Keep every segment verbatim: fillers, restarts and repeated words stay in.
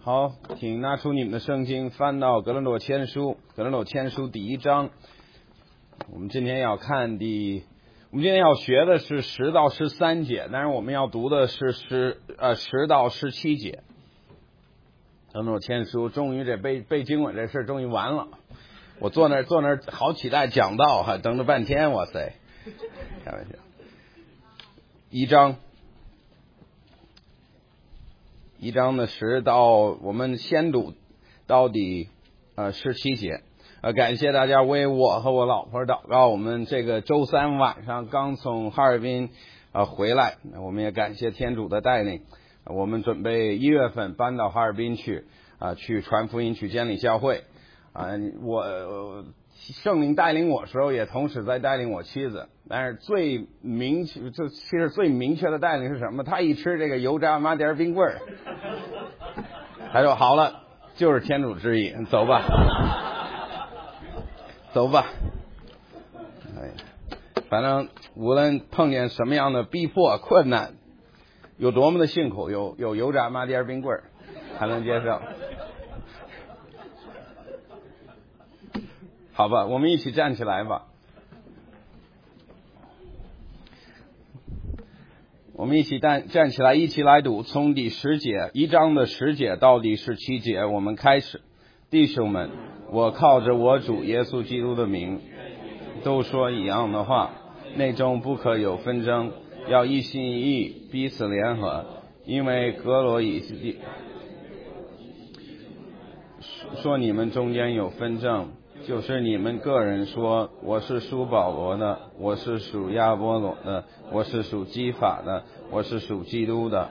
好，请拿出你们的圣经，翻到哥林多前书，哥林多前书第一章。我们今天要看第，我们今天要学的是十到十三节，但是我们要读的是十呃十到十七节。哥林多前书，终于这背背经文这事终于完了。我坐那坐那好期待讲道，还等了半天，哇塞！开玩笑。一章。一章的十到我们先读到底呃十七节，呃感谢大家为我和我老婆祷告。我们这个周三晚上刚从哈尔滨呃回来，我们也感谢天主的带领。我们准备一月份搬到哈尔滨去啊、呃，去传福音，去建立教会啊、呃。我圣灵带领我的时候，也同时在带领我妻子。但是最明确，这其实最明确的带领是什么？他一吃这个油炸麻碟冰棍儿，他说好了，就是天主之意，走吧，走吧。哎，反正无论碰见什么样的逼迫、困难，有多么的辛苦，有有油炸麻碟冰棍儿，还能接受。好吧，我们一起站起来吧。我们一起站站起来，一起来读从第十节一章的十节到第十七节。我们开始。弟兄们，我靠着我主耶稣基督的名，都说一样的话，内中不可有纷争，要一心一意，彼此联合。因为格罗以说你们中间有纷争，就是你们个人说，我是属保罗的，我是属亚波罗的，我是属基法的，我是属基督的。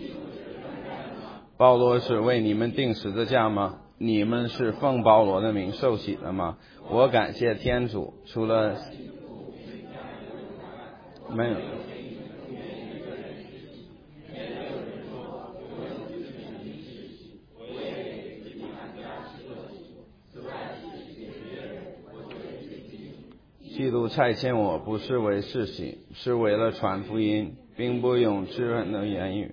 保罗是为你们定十字架吗？你们是奉保罗的名受洗的吗？我感谢天主，除了没有基督差遣我，不是为世袭，是为了传福音，并不用知人的言语。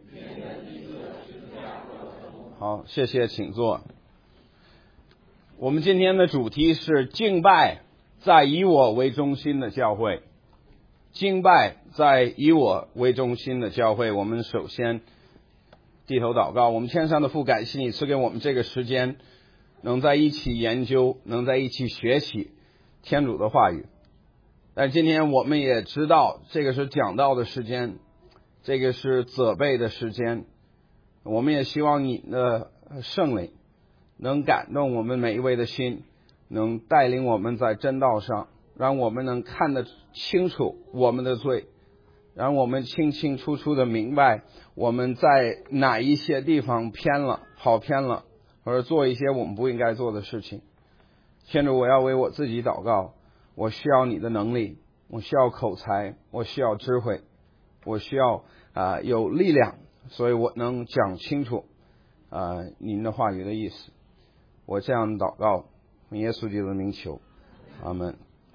好，谢谢，请坐。我们今天的主题是敬拜在以我为中心的教会。敬拜在以我为中心的教会，我们首先低头祷告。我们天上的父，感谢你赐给我们这个时间，能在一起研究，能在一起学习天主的话语。但今天我们也知道，这个是讲道的时间，这个是责备的时间。我们也希望你的圣灵能感动我们每一位的心，能带领我们在真道上，让我们能看得清楚我们的罪，让我们清清楚楚的明白我们在哪一些地方偏了，跑偏了，或者做一些我们不应该做的事情。天主，我要为我自己祷告，我需要你的能力，我需要口才，我需要智慧，我需要啊、呃、有力量，所以我能讲清楚啊、呃、您的话语的意思。我这样祷告，用耶稣基督的名求，阿们。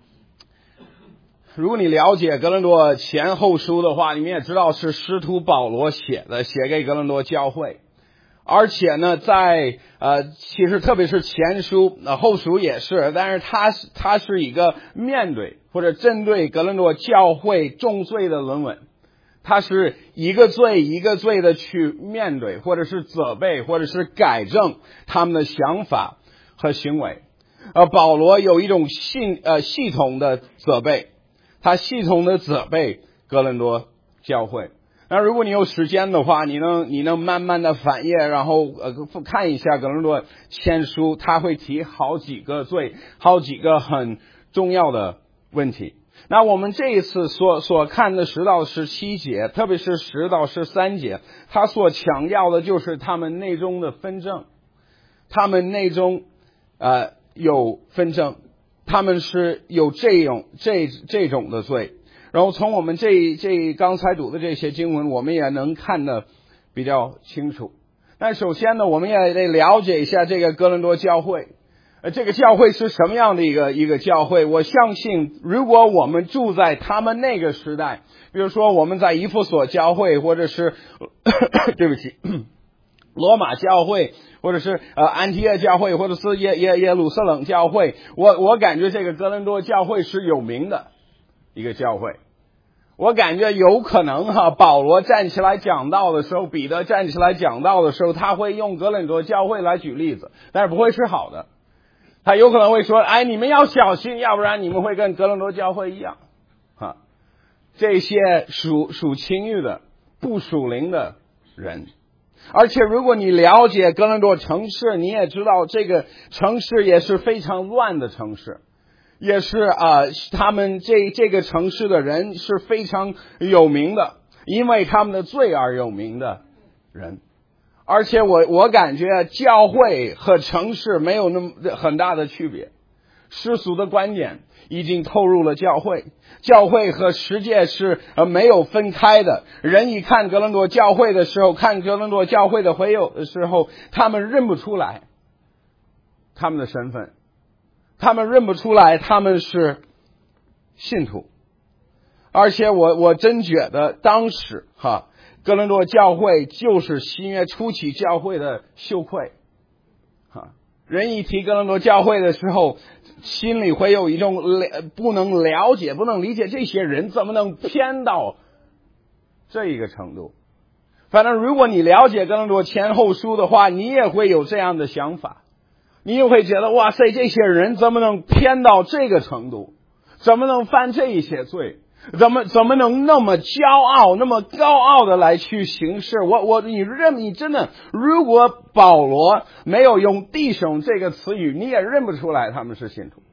如果你了解哥林多前后书的话，你们也知道是使徒保罗写的，写给哥林多教会。而且呢，在呃，其实特别是前书、呃、后书也是，但是它是它是一个面对或者针对哥林多教会重罪的论文，它是一个罪一个罪的去面对，或者是责备，或者是改正他们的想法和行为。呃，保罗有一种系呃系统的责备，他系统的责备哥林多教会。那如果你有时间的话，你能你能慢慢的翻页，然后呃看一下哥林多前书，他会提好几个罪，好几个很重要的问题。那我们这一次所所看的十到十七节，特别是十到十三节，他所强调的就是他们内中的纷争，他们内中呃有纷争，他们是有这种这这种的罪。然后从我们这这刚才读的这些经文，我们也能看得比较清楚。但首先呢，我们也得了解一下这个哥林多教会，呃，这个教会是什么样的一个一个教会？我相信，如果我们住在他们那个时代，比如说我们在以弗所教会，或者是对不起， 罗马教会，或者是呃安提约教会，或者是耶耶耶路撒冷教会，我我感觉这个哥林多教会是有名的一个教会。我感觉有可能哈，保罗站起来讲道的时候，彼得站起来讲道的时候，他会用哥林多教会来举例子，但是不会是好的。他有可能会说，哎，你们要小心，要不然你们会跟哥林多教会一样。哈，这些属属情欲的、不属灵的人。而且如果你了解哥林多城市，你也知道这个城市也是非常乱的城市。也是啊、呃，他们这这个城市的人是非常有名的，因为他们的罪而有名的人。而且我我感觉教会和城市没有那么很大的区别，世俗的观点已经透入了教会，教会和世界是呃没有分开的。人一看哥林多教会的时候，看哥林多教会的会友的时候，他们认不出来他们的身份。他们认不出来他们是信徒。而且我我真觉得当时哈哥林多教会就是新约初期教会的羞愧哈。人一提哥林多教会的时候，心里会有一种不能了解不能理解，这些人怎么能偏到这一个程度。反正如果你了解哥林多前后书的话，你也会有这样的想法，你也会觉得哇塞，这些人怎么能偏到这个程度，怎么能犯这一些罪，怎么怎么能那么骄傲那么高傲的来去行事。我我你认你真的，如果保罗没有用弟兄这个词语，你也认不出来他们是信徒，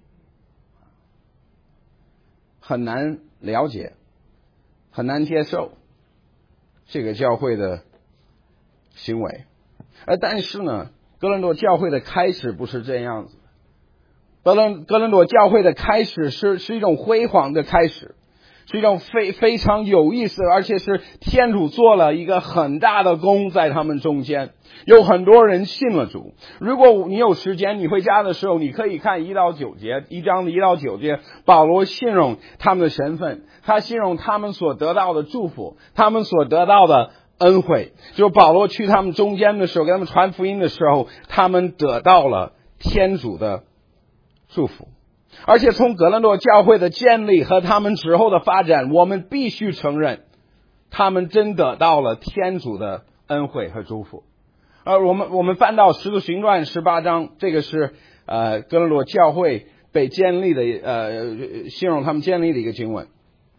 很难了解，很难接受这个教会的行为。呃，但是呢，哥林多教会的开始不是这样子。哥林哥林多教会的开始是是一种辉煌的开始，是一种非非常有意思，而且是天主做了一个很大的功在他们中间，有很多人信了主。如果你有时间，你回家的时候，你可以看一到九节，一章的一到九节，保罗形容他们的身份，他形容他们所得到的祝福，他们所得到的恩惠。就保罗去他们中间的时候，给他们传福音的时候，他们得到了天主的祝福。而且从哥林多教会的建立和他们之后的发展，我们必须承认他们真得到了天主的恩惠和祝福。而我们我们翻到使徒行传十八章，这个是呃哥林多教会被建立的呃形容他们建立的一个经文。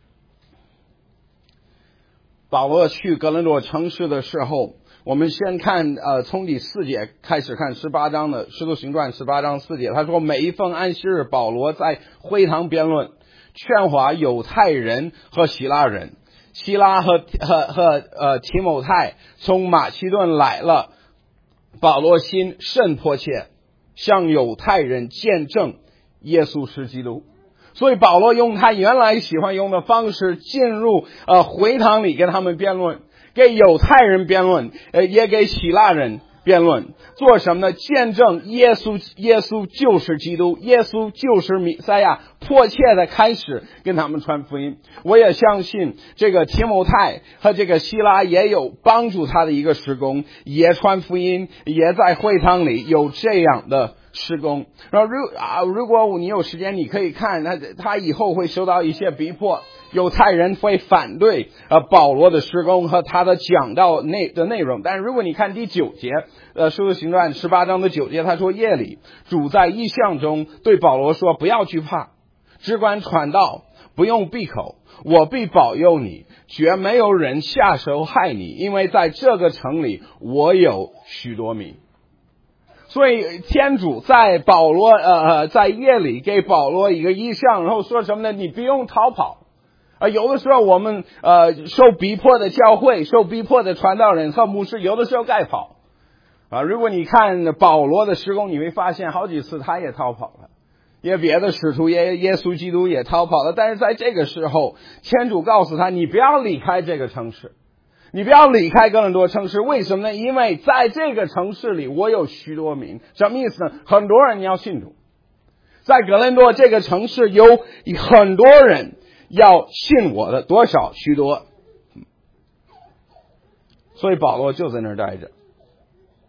保罗去哥林多城市的时候，我们先看呃从第四节开始看十八章的使徒行传十八章四节，他说每一逢安息日，保罗在会堂辩论，劝化犹太人和希腊人。希拉和和和呃提摩太从马其顿来了，保罗心甚迫切，向犹太人见证耶稣是基督。所以保罗用他原来喜欢用的方式进入呃会堂里跟他们辩论，给犹太人辩论，呃也给希腊人辩论，做什么呢？见证耶稣耶稣就是基督，耶稣就是弥赛亚，迫切的开始跟他们传福音。我也相信这个提摩太和这个希拉也有帮助他的一个事工，也传福音，也在会堂里有这样的施工。然后如啊，如果你有时间，你可以看他，他以后会受到一些逼迫，犹太人会反对呃保罗的施工和他的讲道内的内容。但是如果你看第九节，呃，使徒行传十八章的九节，他说夜里主在异象中对保罗说，不要惧怕，只管传道，不用闭口，我必保佑你，绝没有人下手害你，因为在这个城里我有许多民。所以天主在保罗呃在夜里给保罗一个异象，然后说什么呢？你不用逃跑啊、呃！有的时候我们呃受逼迫的教会、受逼迫的传道人和牧师，有的时候该跑啊。如果你看保罗的施工，你会发现好几次他也逃跑了，也别的使徒耶耶稣基督也逃跑了。但是在这个时候，天主告诉他，你不要离开这个城市。你不要离开哥林多城市，为什么呢？因为在这个城市里我有许多民。什么意思呢？很多人要信主，在哥林多这个城市有很多人要信我的，多少？许多。所以保罗就在那儿待着。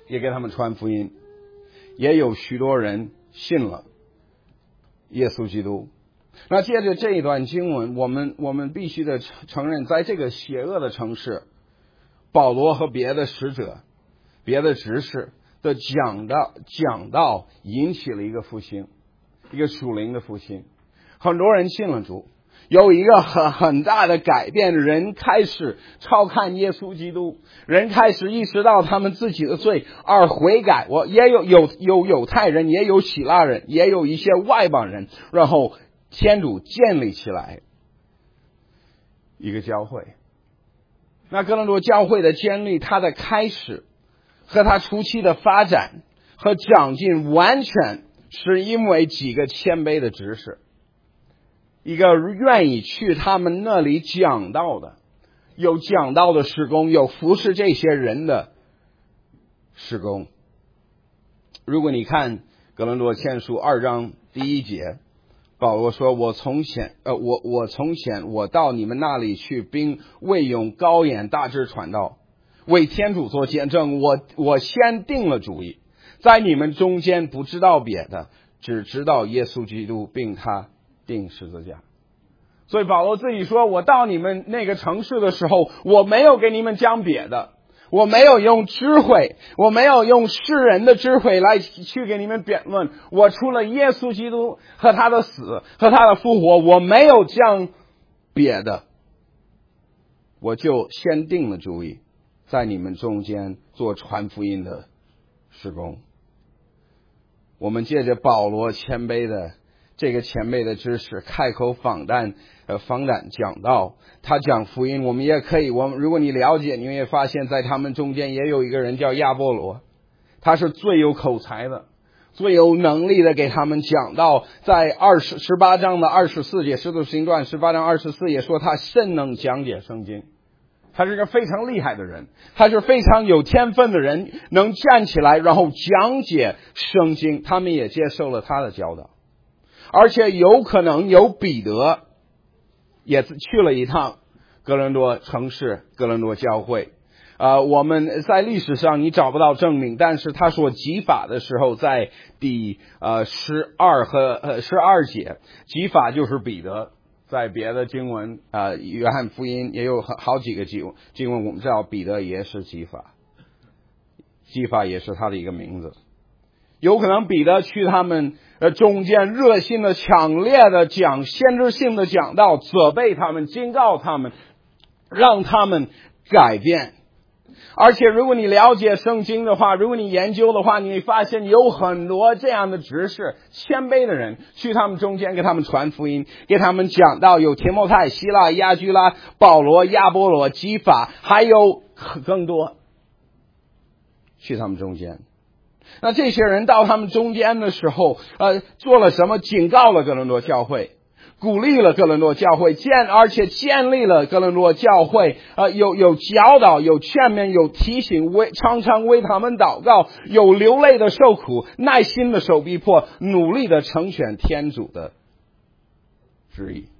也给他们传福音，也有许多人信了耶稣基督。那借着这一段经文，我们我们必须的承认，在这个邪恶的城市，保罗和别的使者、别的执事的讲道讲道引起了一个复兴，一个属灵的复兴，很多人信了主，有一个很很大的改变，人开始超看耶稣基督，人开始意识到他们自己的罪而悔改。我也有有有犹太人，也有希腊人，也有一些外邦人，然后天主建立起来一个教会。那哥林多教会的建立，它的开始和它初期的发展和长进，完全是因为几个谦卑的执事，一个愿意去他们那里讲道的，有讲道的事工，有服侍这些人的事工。如果你看哥林多前书二章第一节，保罗说：“我从前，呃，我我从前，我到你们那里去，并未用高言大致传道，为天主做见证。我我先定了主意，在你们中间不知道别的，只知道耶稣基督，并他钉十字架。”所以保罗自己说：“我到你们那个城市的时候，我没有给你们讲别的。”我没有用智慧，我没有用世人的智慧来去给你们辩论。我除了耶稣基督和他的死和他的复活，我没有讲别的。我就先定了主意，在你们中间做传福音的事工。我们借着保罗谦卑的这个前辈的知识，开口访谈呃访谈讲道，他讲福音，我们也可以，我们如果你了解，你会发现在他们中间也有一个人叫亚波罗，他是最有口才的，最有能力的，给他们讲道。在二十十八章的二十四节，使徒行传十八章二十四也说他甚能讲解圣经。他是一个非常厉害的人，他是非常有天分的人，能站起来然后讲解圣经，他们也接受了他的教导。而且有可能有彼得也去了一趟哥林多城市，哥林多教会。呃，我们在历史上你找不到证明，但是他说集法的时候，在第呃十二和呃十二节，集法就是彼得。在别的经文啊、呃，约翰福音也有好几个经经文，我们知道彼得也是集法，集法也是他的一个名字。有可能彼得去他们呃中间热心的、强烈的讲先知性的讲道，责备他们，警告他们，让他们改变。而且如果你了解圣经的话，如果你研究的话，你会发现有很多这样的执事、谦卑的人去他们中间给他们传福音，给他们讲道。有提摩太、希腊、亚居拉、保罗、亚波罗、基法，还有更多去他们中间。那这些人到他们中间的时候，呃，做了什么？警告了哥林多教会，鼓励了哥林多教会，建而且建立了哥林多教会，呃，有有教导，有劝勉，有提醒，为常常为他们祷告，有流泪的受苦，耐心的受逼迫，努力的成全天主的旨意。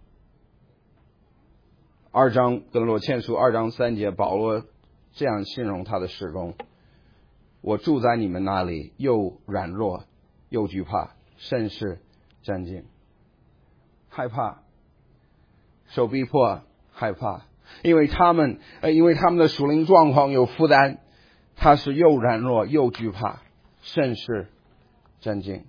二章哥林多前书二章三节，保罗这样形容他的事工：我住在你们那里，又软弱又惧怕，甚是战兢。害怕，受逼迫，害怕，因为他们呃，因为他们的属灵状况有负担，他是又软弱又惧怕，甚是战兢。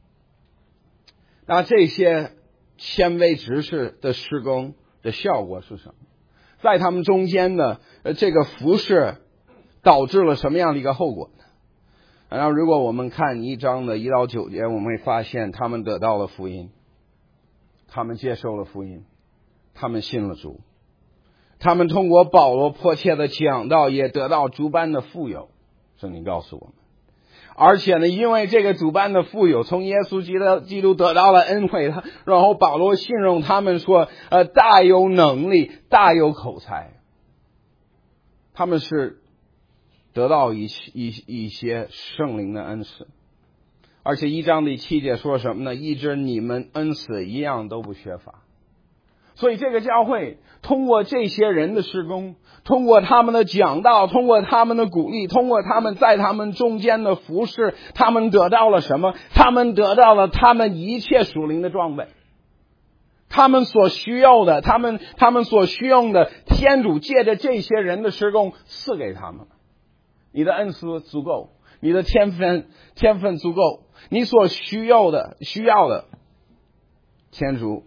那这些谦卑执事的事工的效果是什么？在他们中间的呃这个服事导致了什么样的一个后果呢？然后如果我们看一章的一到九节，我们会发现他们得到了福音，他们接受了福音，他们信了主，他们通过保罗迫切的讲道也得到主般的富有。圣经告诉我们，而且呢，因为这个主般的富有，从耶稣基督基督得到了恩惠，然后保罗形容他们说，呃，大有能力，大有口才。他们是得到一一一些圣灵的恩赐。而且一章的七节说什么呢？一直你们恩赐一样都不缺乏。 所以这个教会通过这些人的事工，通过他们的讲道，通过他们的鼓励，通过他们在他们中间的服侍，他们得到了什么？他们得到了他们一切属灵的装备。他们所需要的，他们他们所需用的，天主借着这些人的事工赐给他们。你的恩赐足够，你的天分天分足够，你所需要的需要的，天主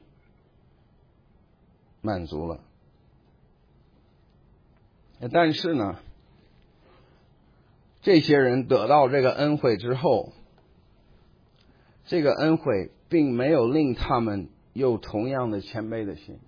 满足了。但是呢，这些人得到这个恩惠之后，这个恩惠并没有令他们有同样的谦卑的心，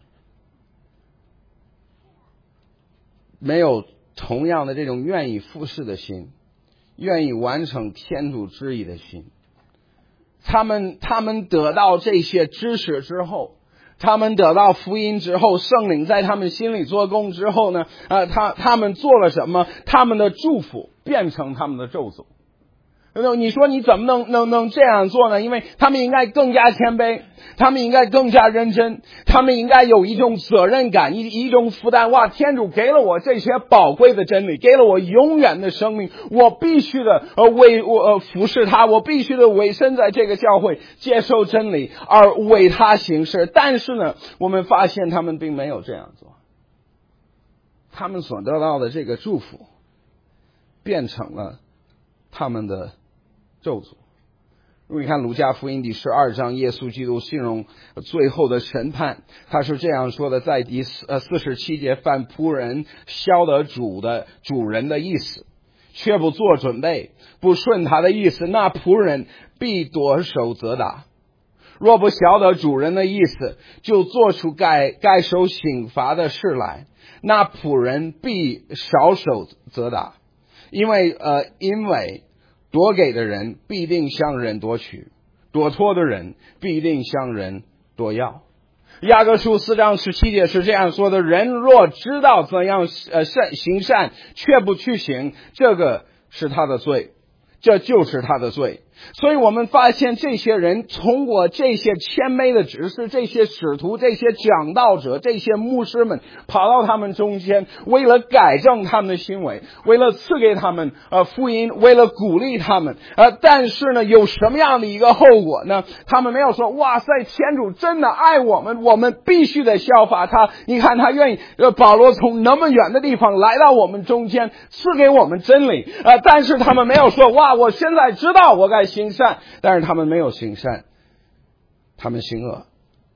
没有同样的这种愿意服侍的心，愿意完成天主旨意的心。他们他们得到这些知识之后，他们得到福音之后，圣灵在他们心里做工之后呢，呃，他他们做了什么？他们的祝福变成他们的咒诅。你说你怎么能能能这样做呢？因为他们应该更加谦卑，他们应该更加认真，他们应该有一种责任感，一一种负担。哇，天主给了我这些宝贵的真理，给了我永远的生命，我必须的呃为我呃服侍他，我必须的委身在这个教会，接受真理而为他行事。但是呢，我们发现他们并没有这样做，他们所得到的这个祝福变成了他们的咒诅。如果你看路加福音第十二章，耶稣基督形容最后的审判，他是这样说的，在第呃四十七节，凡仆人晓得主的主人的意思，却不做准备，不顺他的意思，那仆人必夺手责打。若不晓得主人的意思，就做出该该受刑罚的事来，那仆人必少手责打。因为呃，因为夺给的人必定向人夺取，夺脱的人必定向人夺要。雅各书四章十七节是这样说的：人若知道怎样呃善行善，却不去行，这个是他的罪，这就是他的罪。所以我们发现这些人通过这些谦卑的指示，这些使徒，这些讲道者，这些牧师们跑到他们中间，为了改正他们的行为，为了赐给他们呃福音，为了鼓励他们呃但是呢，有什么样的一个后果呢？他们没有说哇塞，天主真的爱我们，我们必须得效法他。你看他愿意呃保罗从那么远的地方来到我们中间，赐给我们真理呃但是他们没有说哇，我现在知道我该行善，但是他们没有行善，他们行恶，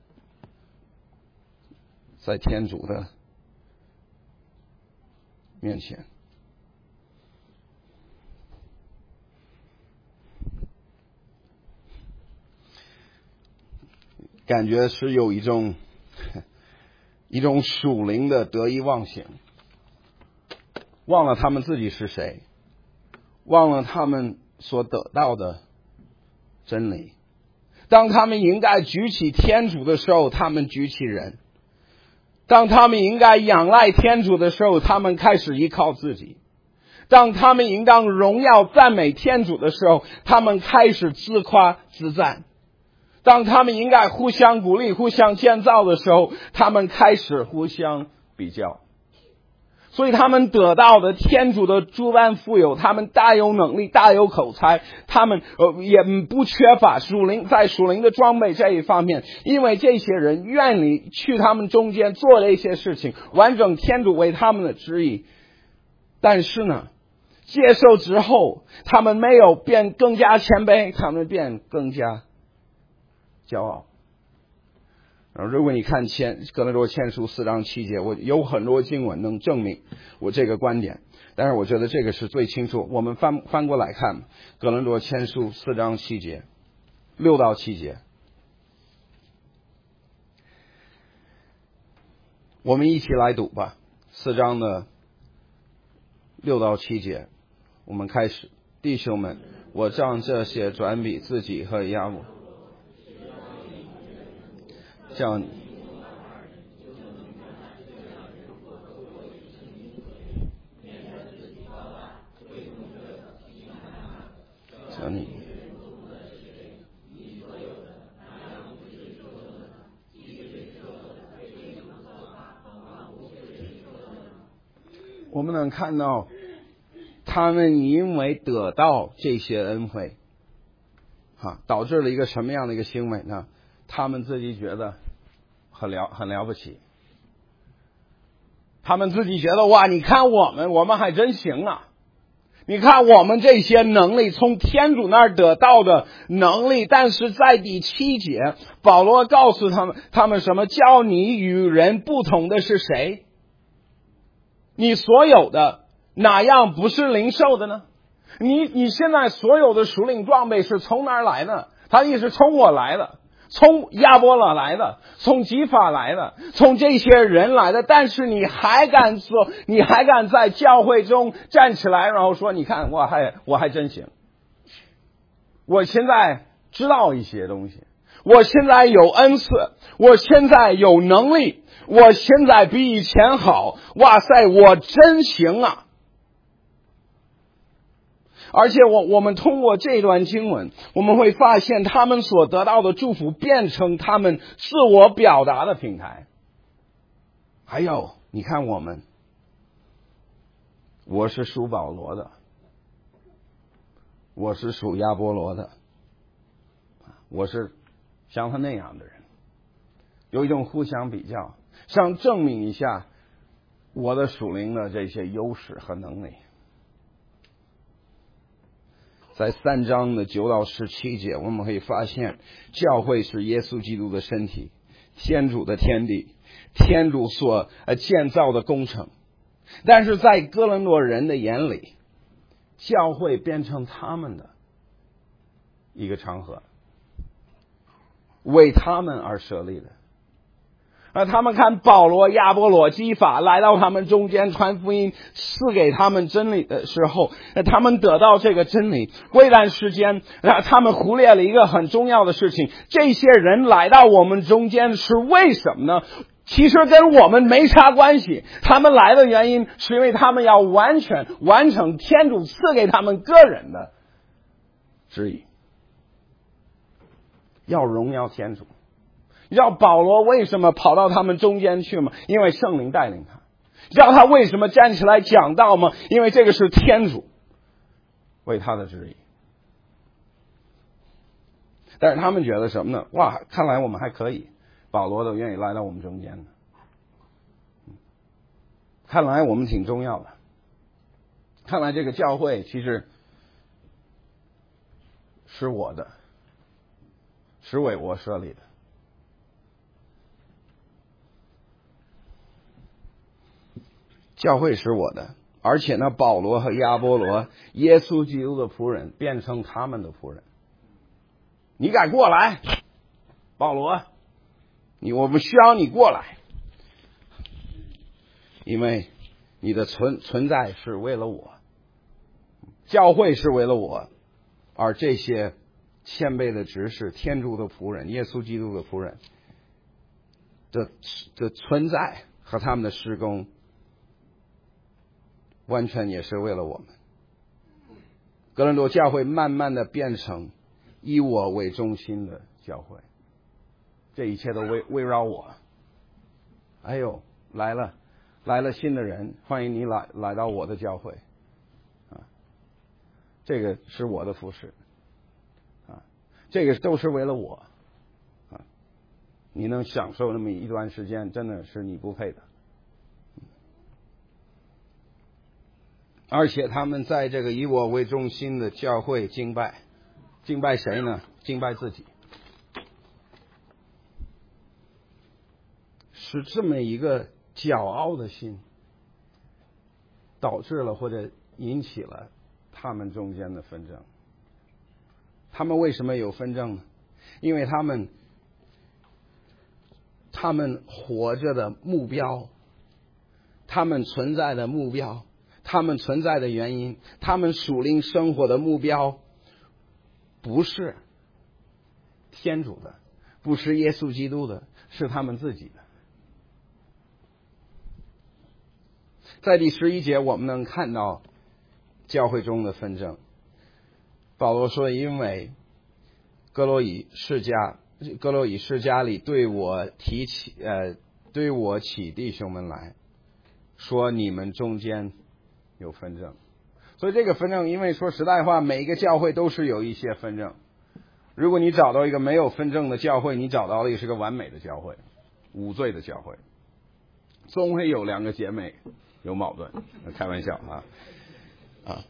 在天主的面前。感觉是有一种一种属灵的得意忘形，忘了他们自己是谁，忘了他们所得到的真理。当他们应该举起天主的时候，他们举起人；当他们应该仰赖天主的时候，他们开始依靠自己；当他们应当荣耀赞美天主的时候，他们开始自夸自赞；当他们应该互相鼓励、互相建造的时候，他们开始互相比较。所以他们得到的天主的诸般富有，他们大有能力，大有口才，他们呃也不缺乏属灵在属灵的装备这一方面，因为这些人愿意去他们中间做了一些事情，完整天主为他们的旨意。但是呢，接受之后，他们没有变更加谦卑，他们变更加骄傲。如果你看前哥林多前书四章七节，我有很多经文能证明我这个观点，但是我觉得这个是最清楚。我们翻翻过来看哥林多前书四章七节，六到七节，我们一起来读吧。四章的六到七节，我们开始。弟兄们，我将这些转比自己和亚母，叫你叫你我们能看到他们因为得到这些恩惠啊，导致了一个什么样的一个行为呢？他们自己觉得很了很了不起，他们自己觉得哇，你看我们我们还真行啊，你看我们这些能力从天主那儿得到的能力。但是在第七节，保罗告诉他们，他们什么？叫你与人不同的是谁？你所有的哪样不是灵受的呢？你你现在所有的属灵装备是从哪儿来的？他的意思从我来的，从亚波罗来的，从基法来的，从这些人来的。但是你还敢说，你还敢在教会中站起来，然后说，你看我还我还真行，我现在知道一些东西，我现在有恩赐，我现在有能力，我现在比以前好，哇塞，我真行啊！而且我我们通过这段经文，我们会发现他们所得到的祝福变成他们自我表达的平台。还有，你看我们，我是属保罗的，我是属亚波罗的，我是像他那样的人，有一种互相比较，想证明一下我的属灵的这些优势和能力。在三章的九到十七节，我们可以发现，教会是耶稣基督的身体，天主的天地，天主所建造的工程。但是在哥林多人的眼里，教会变成他们的一个场合，为他们而设立的。而他们看保罗、亚波罗、基法来到他们中间传福音，赐给他们真理的时候，他们得到这个真理。过一段时间，他们忽略了一个很重要的事情，这些人来到我们中间是为什么呢？其实跟我们没啥关系，他们来的原因是因为他们要完全完成天主赐给他们个人的旨意，要荣耀天主。你知道保罗为什么跑到他们中间去吗？因为圣灵带领他。你知道他为什么站起来讲道吗？因为这个是天主为他的旨意。但是他们觉得什么呢？哇，看来我们还可以，保罗都愿意来到我们中间的，看来我们挺重要的，看来这个教会其实是我的，是为我设立的。教会是我的，而且呢，保罗和亚波罗，耶稣基督的仆人变成他们的仆人。你敢过来，保罗？你我们需要你过来，因为你的存存在是为了我，教会是为了我，而这些谦卑的执事、天主的仆人、耶稣基督的仆人的的存在和他们的施工，完全也是为了我们。哥林多教会慢慢的变成以我为中心的教会，这一切都围围绕我。哎呦，来了来了新的人，欢迎你来来到我的教会啊！这个是我的服事啊，这个都是为了我啊！你能享受那么一段时间，真的是你不配的。而且他们在这个以我为中心的教会敬拜，敬拜谁呢？敬拜自己，是这么一个骄傲的心，导致了或者引起了他们中间的纷争。他们为什么有纷争呢？因为他们他们活着的目标，他们存在的目标，他们存在的原因，他们属灵生活的目标不是天主的，不是耶稣基督的，是他们自己的。在第十一节我们能看到教会中的纷争。保罗说，因为哥罗以世家哥罗以世家里对我提起呃对我起弟兄们来说，你们中间有纷争。所以这个纷争，因为说实在话，每一个教会都是有一些纷争。如果你找到一个没有纷争的教会，你找到的也是个完美的教会，无罪的教会。总会有两个姐妹有矛盾，开玩笑啊啊！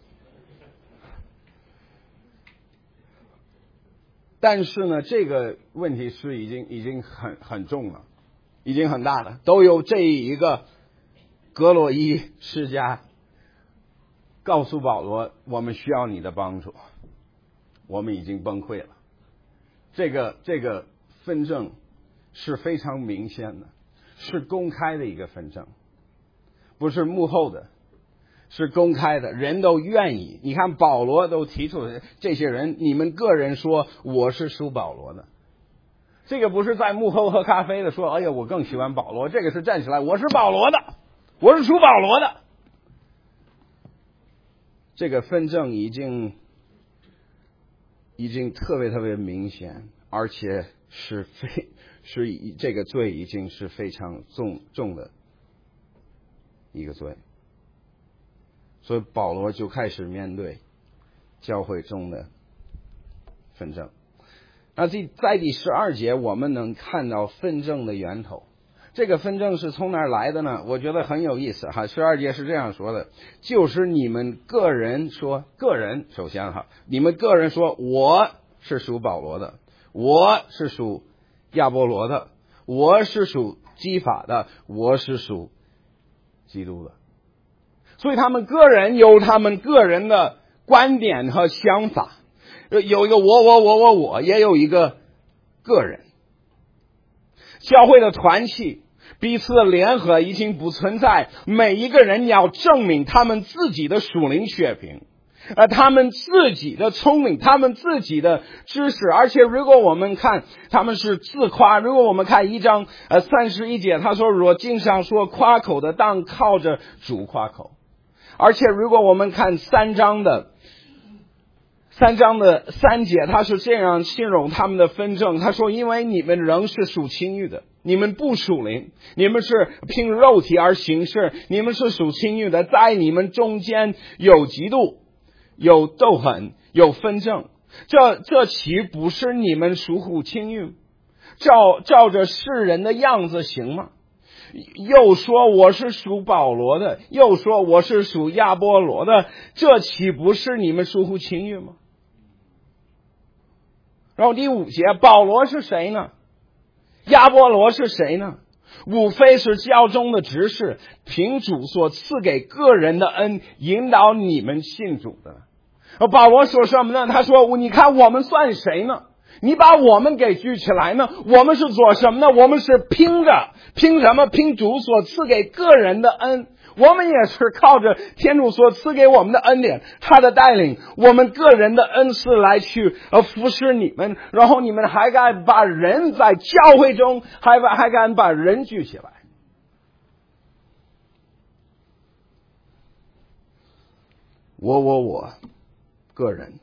但是呢，这个问题是已经已经很很重了，已经很大了，都有这一个格罗伊世家告诉保罗，我们需要你的帮助，我们已经崩溃了。这个这个纷争是非常明显的，是公开的一个纷争，不是幕后的，是公开的，人都愿意。你看保罗都提出这些人，你们个人说我是属保罗的，这个不是在幕后喝咖啡的说，哎呀我更喜欢保罗，这个是站起来我是保罗的，我是属保罗的。这个纷争已经已经特别特别明显，而且是非是这个罪已经是非常重重的一个罪，所以保罗就开始面对教会中的纷争。那在第十二节我们能看到纷争的源头，这个纷争是从哪儿来的呢？我觉得很有意思哈。十二节是这样说的，就是你们个人说，个人首先哈，你们个人说我是属保罗的，我是属亚波罗的，我是属基法的，我是属基督的。所以他们个人有他们个人的观点和想法，有一个我我我我我，也有一个个人。教会的团契彼此的联合已经不存在，每一个人要证明他们自己的属灵水平，呃，他们自己的聪明，他们自己的知识。而且如果我们看他们是自夸，如果我们看一章呃三十一节，他说若经上说夸口的当靠着主夸口。而且如果我们看三章的三章的三节，他是这样形容他们的纷争，他说因为你们仍是属情欲的，你们不属灵，你们是凭肉体而行事，你们是属情欲的，在你们中间有嫉妒，有斗狠，有纷争，这这岂不是你们属乎情欲，照照着世人的样子行吗？又说我是属保罗的，又说我是属亚波罗的，这岂不是你们属乎情欲吗？然后第五节，保罗是谁呢？亚波罗是谁呢？无非是教中的执事，凭主所赐给个人的恩，引导你们信主的。而保罗说什么呢？他说你看我们算谁呢？你把我们给举起来呢？我们是做什么呢？我们是凭着凭什么？凭主所赐给个人的恩。我们也是靠着天主所赐给我们的恩典，他的带领，我们个人的恩赐来去呃服侍你们，然后你们还敢把人在教会中还还敢把人举起来。我我我个人，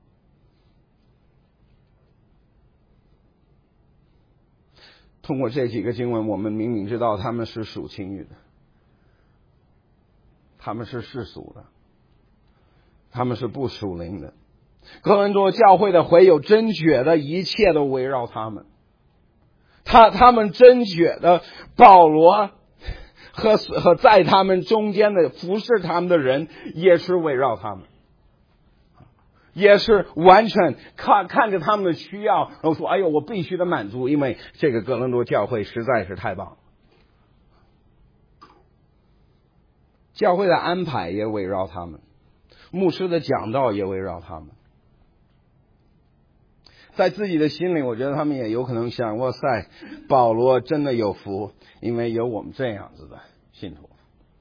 通过这几个经文，我们明明知道他们是属情欲的，他们是世俗的，他们是不属灵的。哥林多教会的会有真觉的一切都围绕他们，他他们真觉的保罗和和在他们中间的服侍他们的人也是围绕他们，也是完全看看着他们的需要，然后说哎呦我必须得满足，因为这个哥林多教会实在是太棒了。教会的安排也围绕他们，牧师的讲道也围绕他们。在自己的心里，我觉得他们也有可能想，哇塞，保罗真的有福，因为有我们这样子的信徒，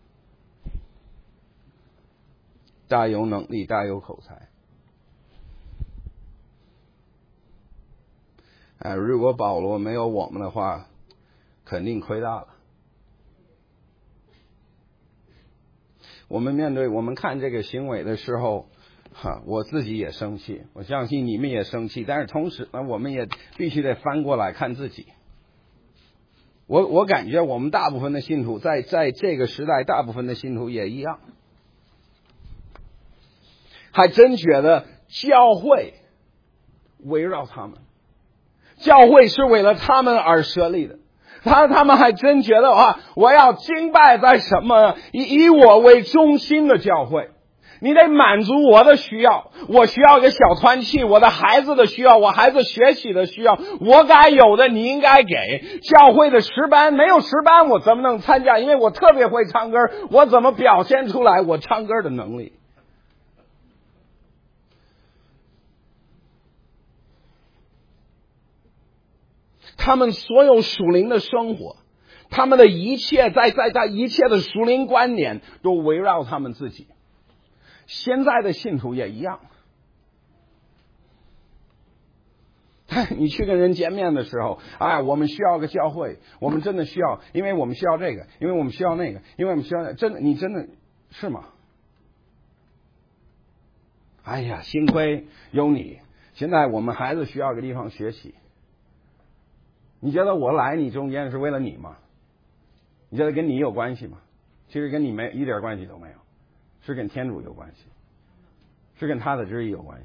大有能力，大有口才。哎，如果保罗没有我们的话，肯定亏大了。我们面对我们看这个行为的时候，哈，我自己也生气，我相信你们也生气，但是同时呢，我们也必须得翻过来看自己。我我感觉我们大部分的信徒在在这个时代，大部分的信徒也一样， 还真觉得教会围绕他们，教会是为了他们而设立的。他他们还真觉得啊，我要敬拜在什么以以我为中心的教会，你得满足我的需要，我需要一个小团契，我的孩子的需要，我孩子学习的需要，我该有的你应该给。教会的诗班没有诗班，我怎么能参加？因为我特别会唱歌，我怎么表现出来我唱歌的能力？他们所有属灵的生活，他们的一切在在在一切的属灵观念都围绕他们自己。现在的信徒也一样，你去跟人见面的时候，哎，我们需要个教会，我们真的需要，因为我们需要这个，因为我们需要那个，因为我们需要，真的，你真的是吗？哎呀，幸亏有你，现在我们孩子需要个地方学习。你觉得我来你中间是为了你吗？你觉得跟你有关系吗？其实跟你没一点关系都没有，是跟天主有关系，是跟他的旨意有关系。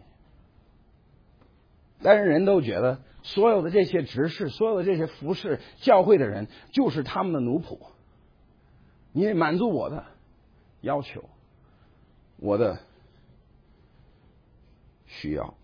但是人都觉得所有的这些执事，所有的这些服侍教会的人就是他们的奴仆，你得满足我的要求，我的需要。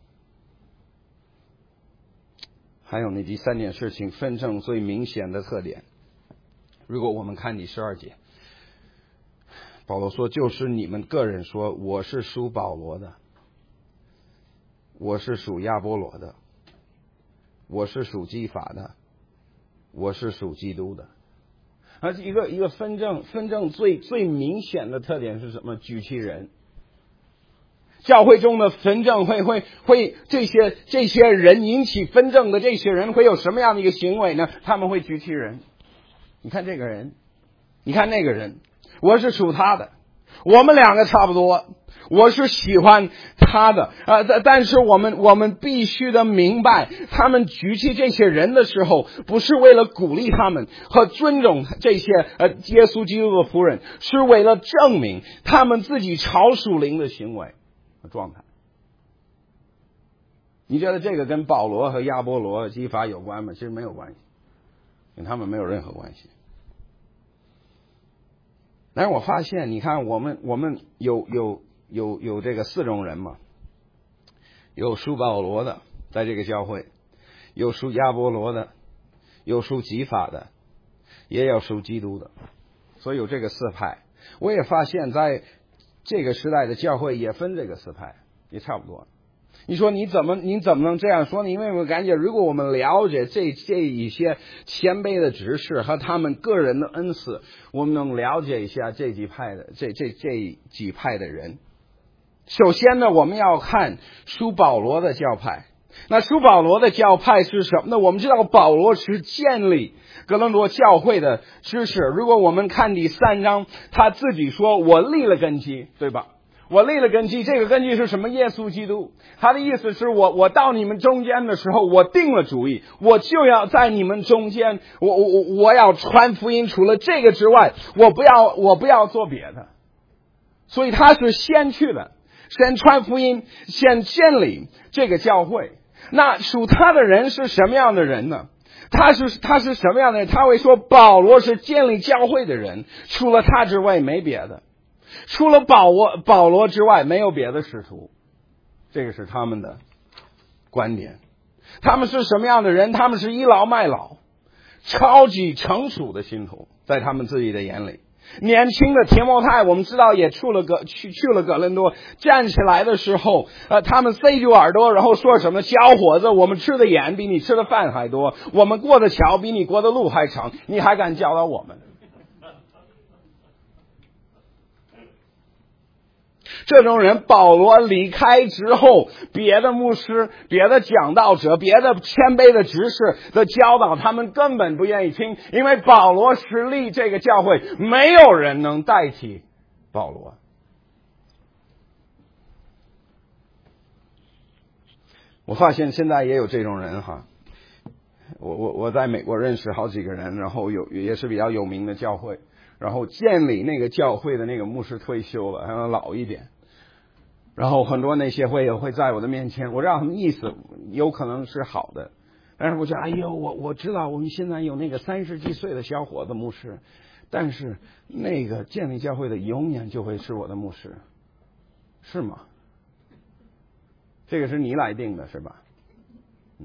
还有那第三件事情，纷争最明显的特点。如果我们看第十二节，保罗说，就是你们个人说，我是属保罗的，我是属亚波罗的，我是属基法的，我是属基督的。而一个一个纷争，纷争最最明显的特点是什么？举起人。教会中的纷争会会会这些这些人引起纷争的这些人会有什么样的一个行为呢？他们会举起人。你看这个人，你看那个人，我是属他的，我们两个差不多，我是喜欢他的啊、呃，但是我们我们必须的明白，他们举起这些人的时候，不是为了鼓励他们和尊重这些呃耶稣基督的仆人，是为了证明他们自己超属灵的行为状态。你觉得这个跟保罗和亚波罗基法有关吗？其实没有关系，跟他们没有任何关系。但是我发现，你看我们我们有有有有这个四种人嘛，有属保罗的在这个教会，有属亚波罗的，有属基法的，也有属基督的，所以有这个四派。我也发现在这个时代的教会也分这个四派，也差不多。你说你怎么你怎么能这样说呢？因为我感觉，如果我们了解这这一些前辈的执事和他们个人的恩赐，我们能了解一下这几派的这这这几派的人。首先呢，我们要看属保罗的教派。那属保罗的教派是什么呢？我们知道保罗是建立哥林多教会的知识。如果我们看第三章，他自己说我立了根基，对吧？我立了根基，这个根基是什么？耶稣基督。他的意思是我我到你们中间的时候，我定了主意，我就要在你们中间，我我我我要传福音，除了这个之外，我不要我不要做别的。所以他是先去的，先传福音，先建立这个教会。那属他的人是什么样的人呢？他是他是什么样的人？他会说保罗是建立教会的人，除了他之外没别的。除了保罗保罗之外没有别的使徒，这个是他们的观点。他们是什么样的人？他们是倚老卖老，超级成熟的信徒，在他们自己的眼里。年轻的提摩太，我们知道也去了个去去了哥林多，站起来的时候，呃，他们塞住耳朵，然后说什么：小伙子，我们吃的盐比你吃的饭还多，我们过的桥比你过的路还长，你还敢教导我们？这种人，保罗离开之后，别的牧师、别的讲道者、别的谦卑的执事的教导，他们根本不愿意听，因为保罗是立这个教会，没有人能代替保罗。我发现现在也有这种人哈，我我我在美国认识好几个人，然后有也是比较有名的教会，然后建立那个教会的那个牧师退休了，还要老一点。 然后很多那些会会在我的面前，我知道他们意思有可能是好的，但是我觉得哎呦，我我知道我们现在有那个三十几岁的小伙子牧师，但是那个建立教会的永远就会是我的牧师，是吗？这个是你来定的是吧？嗯。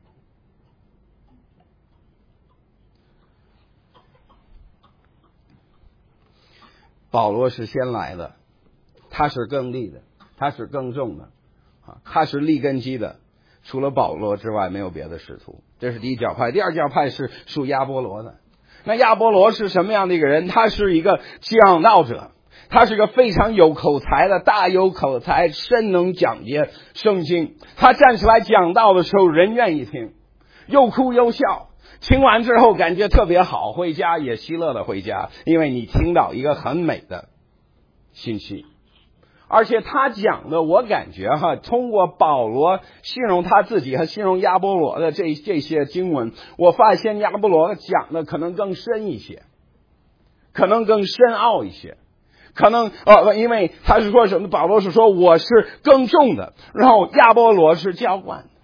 保罗是先来的，他是更立的，他是更重的，啊，他是立根基的。除了保罗之外，没有别的使徒。这是第一教派。第二教派是属亚波罗的。那亚波罗是什么样的一个人？他是一个讲道者，他是个非常有口才的，大有口才，深能讲解圣经。他站起来讲道的时候，人愿意听，又哭又笑。听完之后感觉特别好，回家也喜乐的回家，因为你听到一个很美的信息。而且他讲的，我感觉哈，通过保罗形容他自己和形容亚波罗的这这些经文，我发现亚波罗讲的可能更深一些，可能更深奥一些，可能呃，因为他是说什么？保罗是说我是更重的，然后亚波罗是浇灌的。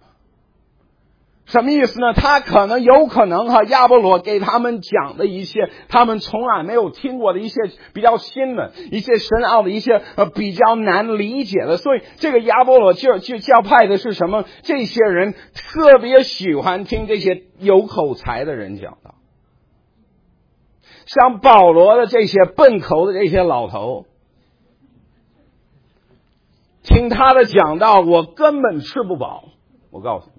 什么意思呢？他可能有可能哈，亚波罗给他们讲的一些他们从来没有听过的一些比较新的一些深奥的一些呃比较难理解的，所以这个亚波罗就就教派的是什么？这些人特别喜欢听这些有口才的人讲道，像保罗的这些笨口的这些老头，听他的讲道，我根本吃不饱，我告诉你。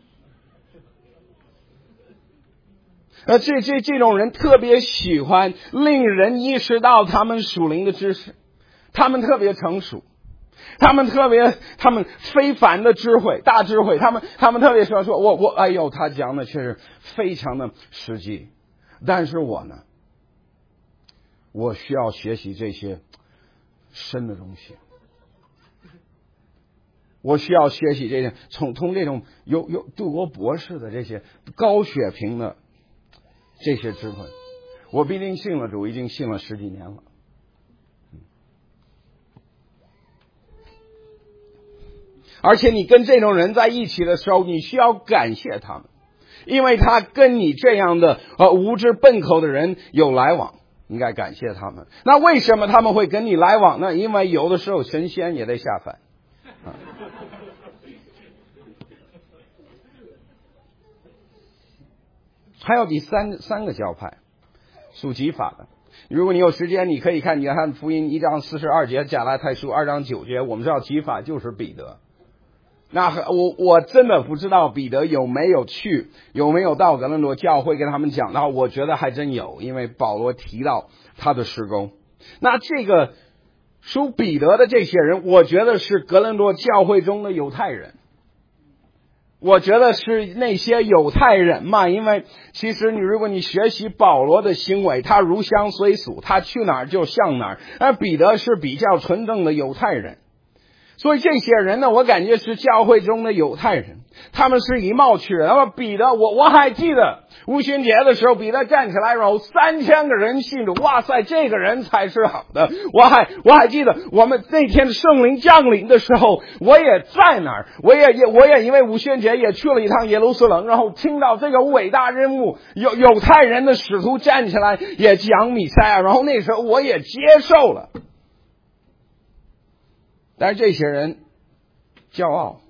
呃，这这这种人特别喜欢令人意识到他们属灵的知识，他们特别成熟，他们特别他们非凡的智慧，大智慧，他们他们特别喜欢说，我我哎呦，他讲的确实非常的实际，但是我呢，我需要学习这些深的东西，我需要学习这些从从这种有有读过博士的这些高水平的这些智慧。我毕竟信了主，已经信了十几年了。而且你跟这种人在一起的时候，你需要感谢他们，因为他跟你这样的呃无知笨口的人有来往，应该感谢他们。那为什么他们会跟你来往呢？因为有的时候神仙也得下凡。啊还有第三三个教派，属己法的。如果你有时间，你可以看约翰福音一章四十二节，加拉太书二章九节。我们知道己法就是彼得。那我我真的不知道彼得有没有去，有没有到格伦多教会跟他们讲到。我觉得还真有，因为保罗提到他的事工。那这个属彼得的这些人，我觉得是格伦多教会中的犹太人。我觉得是那些犹太人嘛，因为其实你如果你学习保罗的行为，他如香随俗，他去哪儿就向哪儿。而彼得是比较纯正的犹太人，所以这些人呢，我感觉是教会中的犹太人，他们是以貌取人。那么彼得，我我还记得五旬节的时候，彼得站起来，然后三千个人信主，哇塞，这个人才是好的。我还我还记得我们那天圣灵降临的时候，我也在那儿，我也也我也因为五旬节也去了一趟耶路撒冷，然后听到这个伟大人物犹犹太人的使徒站起来也讲弥赛亚，然后那时候我也接受了。但是这些人骄傲，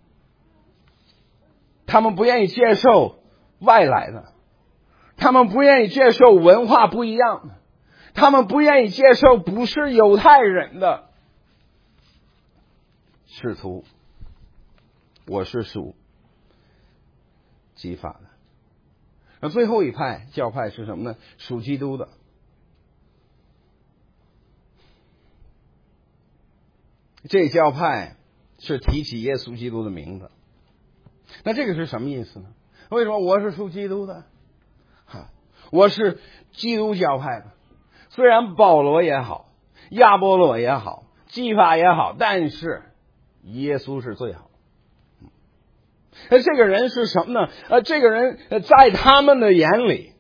他们不愿意接受外来的，他们不愿意接受文化不一样的，他们不愿意接受不是犹太人的使徒。我是属己法的。那最后一派教派是什么呢？属基督的。这教派是提起耶稣基督的名字。那这个是什么意思呢？为什么我是属基督的？哈，我是基督教派的。虽然保罗也好，亚波罗也好，基法也好，但是耶稣是最好。那这个人是什么呢？呃，这个人在他们的眼里，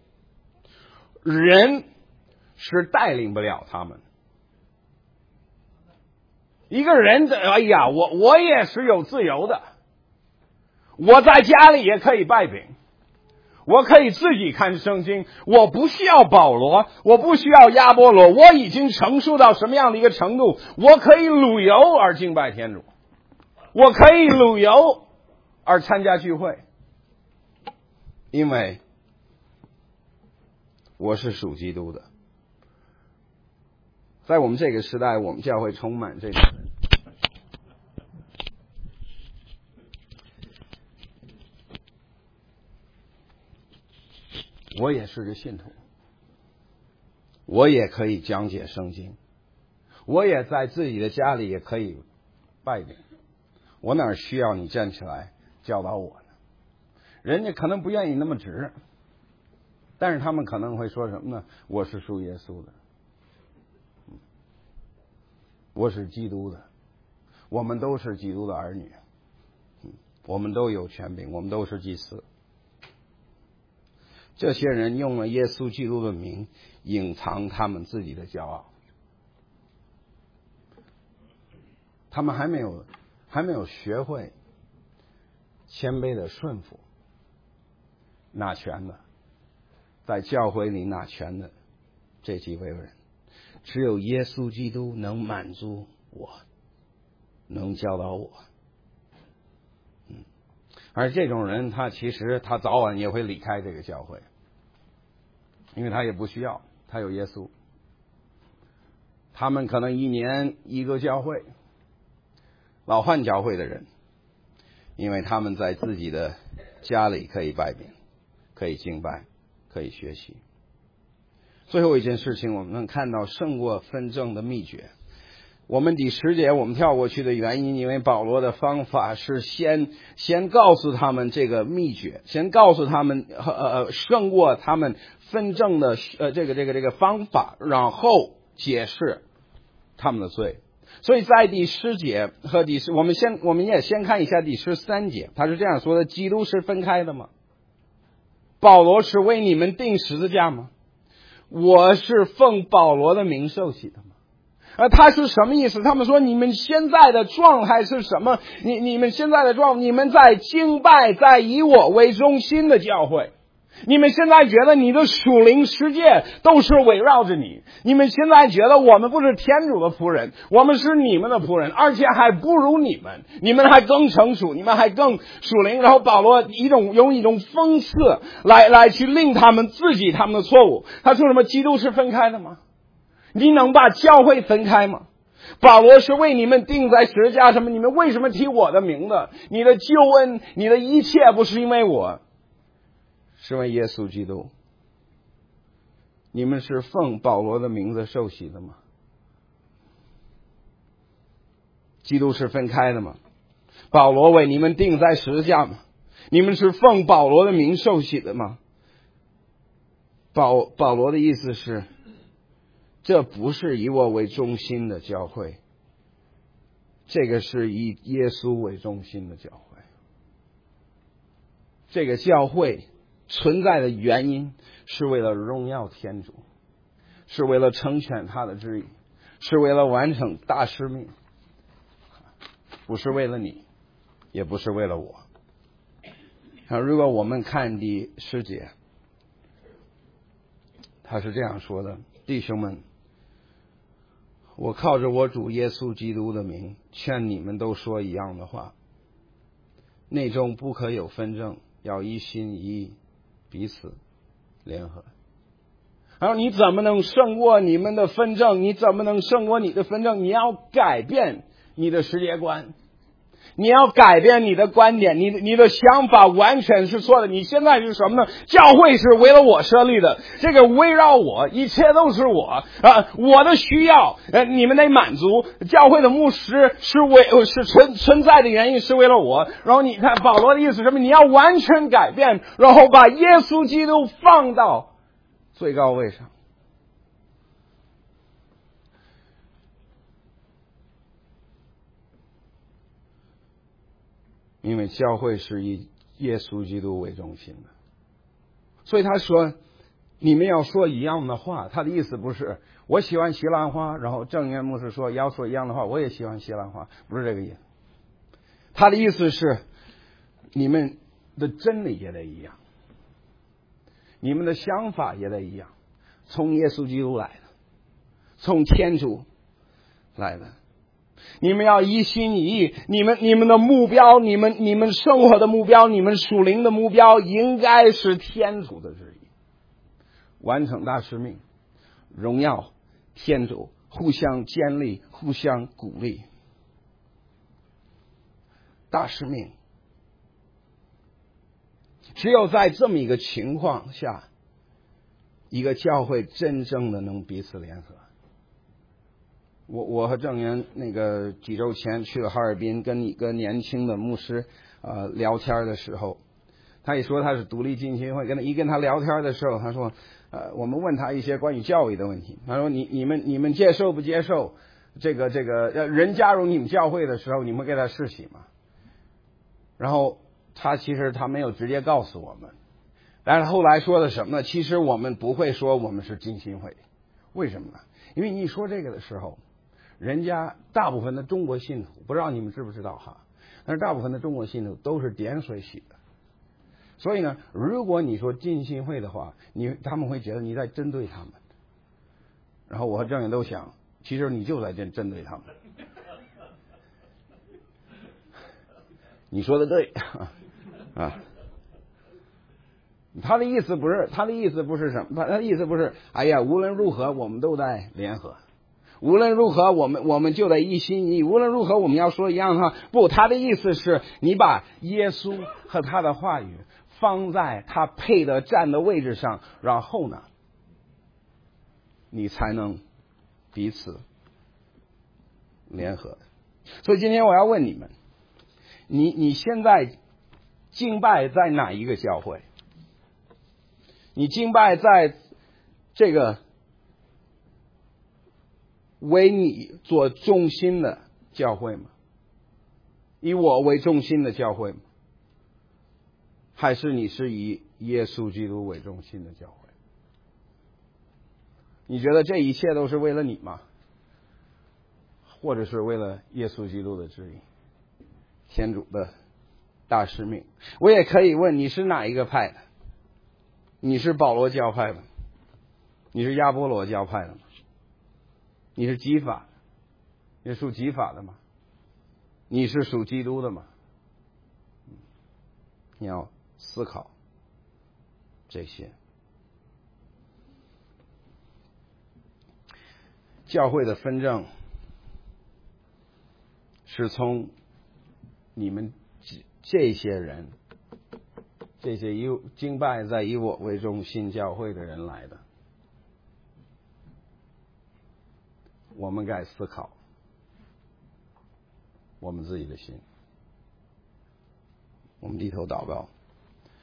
人是带领不了他们。 一个人的，哎呀，我我也是有自由的，我在家里也可以拜饼，我可以自己看圣经，我不需要保罗，我不需要亚波罗，我已经成熟到什么样的一个程度？我可以旅游而敬拜天主，我可以旅游而参加聚会，因为我是属基督的。在我们这个时代，我们教会充满这种人。我也是个信徒，我也可以讲解圣经，我也在自己的家里也可以拜饼，我哪需要你站起来教导我呢？人家可能不愿意那么直，但是他们可能会说什么呢？我是属耶稣的，我是基督的，我们都是基督的儿女，我们都有权柄，我们都是祭司。这些人用了耶稣基督的名隐藏他们自己的骄傲，他们还没有还没有学会谦卑的顺服拿权的，在教会里拿权的这几位人，只有耶稣基督能满足我，能教导我。嗯，而这种人他其实他早晚也会离开这个教会，因为他也不需要，他有耶稣。他们可能一年一个教会，老汉教会的人，因为他们在自己的家里可以拜饼，可以敬拜，可以学习。最后一件事情，我们能看到胜过纷争的秘诀。我们第十节我们跳过去的原因，因为保罗的方法是先先告诉他们这个秘诀，先告诉他们呃呃胜过他们纷争的呃这个这个这个方法，然后解释他们的罪。所以在第十节和第十，我们先我们也先看一下第十三节，他是这样说的：基督是分开的吗？保罗是为你们钉十字架吗？我是奉保罗的名受洗的吗？呃，他是什么意思？他们说你们现在的状态是什么？你你们现在的状，你们在敬拜，在以我为中心的教会。你们现在觉得你的属灵世界都是围绕着你，你们现在觉得我们不是天主的仆人，我们是你们的仆人，而且还不如你们，你们还更成熟，你们还更属灵。然后保罗一种用一种讽刺来来去令他们自己他们的错误。他说什么？基督是分开的吗？你能把教会分开吗？保罗是为你们钉在十字架上，你们为什么提我的名字？你的救恩，你的一切不是因为我，是为耶稣基督。你们是奉保罗的名字受洗的吗？基督是分开的吗？保罗为你们钉在十字架吗？你们是奉保罗的名受洗的吗？保保罗的意思是，这不是以我为中心的教会，这个是以耶稣为中心的教会。这个教会存在的原因是为了荣耀天主，是为了成全他的旨意，是为了完成大使命，不是为了你，也不是为了我。如果我们看第十节，他是这样说的：弟兄们，我靠着我主耶稣基督的名，劝你们都说一样的话，内中不可有纷争，要一心一意，彼此联合。然后你怎么能胜过你们的纷争？你怎么能胜过你的纷争？你要改变你的世界观，你要改变你的观点，你的你的想法完全是错的。你现在是什么呢？教会是为了我设立的，这个围绕我，一切都是我啊、呃，我的需要，呃，你们得满足。教会的牧师是为是存存在的原因是为了我。然后你看保罗的意思是什么？你要完全改变，然后把耶稣基督放到最高位上。因为教会是以耶稣基督为中心的，所以他说你们要说一样的话。他的意思不是我喜欢西兰花，然后正言牧师说要说一样的话，我也喜欢西兰花，不是这个意思。他的意思是你们的真理也得一样，你们的想法也得一样，从耶稣基督来的，从天主来的。你们要一心一意，你们你们的目标，你们你们生活的目标，你们属灵的目标应该是天主的旨意，完成大使命，荣耀天主，互相建立，互相鼓励。大使命，只有在这么一个情况下，一个教会真正的能彼此联合。我我和郑源那个几周前去了哈尔滨，跟一个年轻的牧师呃聊天的时候，他一说他是独立浸信会，跟他一跟他聊天的时候，他说呃我们问他一些关于教育的问题，他说你你们你们接受不接受这个这个呃人加入你们教会的时候，你们给他施洗吗？然后他其实他没有直接告诉我们，但是后来说的什么呢？其实我们不会说我们是浸信会，为什么呢？因为你一说这个的时候，人家大部分的中国信徒，不知道你们知不知道哈，但是大部分的中国信徒都是点水洗的，所以呢，如果你说浸信会的话，你他们会觉得你在针对他们。然后我和郑远都想，其实你就在针针对他们。你说的对啊，他的意思不是，他的意思不是什么？他的意思不是，哎呀，无论如何我们都在联合，无论如何我们我们就得一心一意，无论如何我们要说一样的话。不，他的意思是你把耶稣和他的话语放在他配得站的位置上，然后呢，你才能彼此联合。所以今天我要问你们，你你现在敬拜在哪一个教会？你敬拜在这个为你做中心的教会吗？以我为中心的教会吗？还是你是以耶稣基督为中心的教会？你觉得这一切都是为了你吗？或者是为了耶稣基督的旨意，天主的大使命？我也可以问，你是哪一个派的？你是保罗教派的？你是亚波罗教派的吗？你是基法？你是属基法的吗？你是属基督的吗？你要思考这些。教会的分正是从你们这些人，这些以敬拜在以我为中心教会的人来的。我们该思考我们自己的心。我们低头祷告。